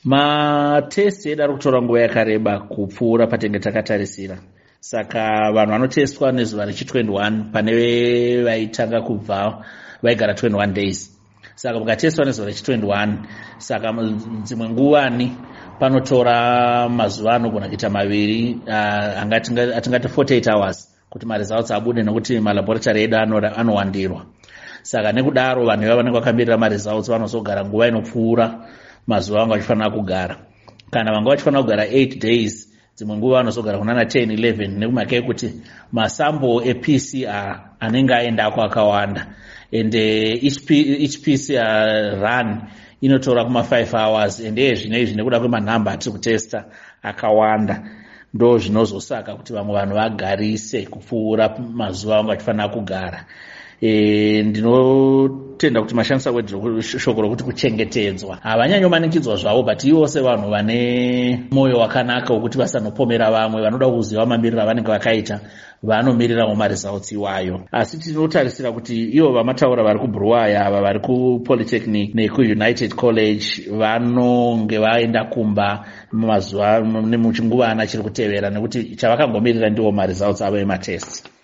Matesti edu ari kutora nguva yakareba kupfuura patenge takatarisira. Saka vanhu vanotestwa nezuva rechi21 pane vaitanga kubva vaigara 21 days. Saka mukatestwa nezuva rechi21, saka dzimwe nguvani panotora mazuva anogona kuita maviri atingati 48 hours kuti maresults abude, nekuti malaboratory edu anowandirwa. Saka nekudaro vanhu ivava vanenge vakamirira maresults vanozogara nguva inopfuura mazuva anga vachifanira kugara. Kana vanga vachifanira kugara 8 days, dzimwe nguva vanozogara kunana 10 11 nekumhaka yekuti masample ePCR anenge aendako akawanda, and each PCR run inotora kuma 5 hours, and zvinezvi nekuda kwemanhamba atiri kutesta akawanda, ndo zvinozosaka kuti vamwe vanhu vagarise kupfuura mazuva anga vachifanira kugara. Ndinotenda kuti mashandisa shoko rokuti kuchengetedzwa havanyanyomanikidzwa zvavo, but ivo sevanhu vane mwoyo wakanaka wokuti vasanopomera vamwe, vanoda kuziva mamiriro avanenge vakaita, vanomirirawo maresults iwayo. Asi tinotarisira kuti ivo vamataura vari kuBrewer ava vari kuPolytechnic nekuUnited College vanonge vaenda kumba mazuva nemuchinguva chiri kutevera, nekuti chavakangomirira ndiwo maresults avo ematest.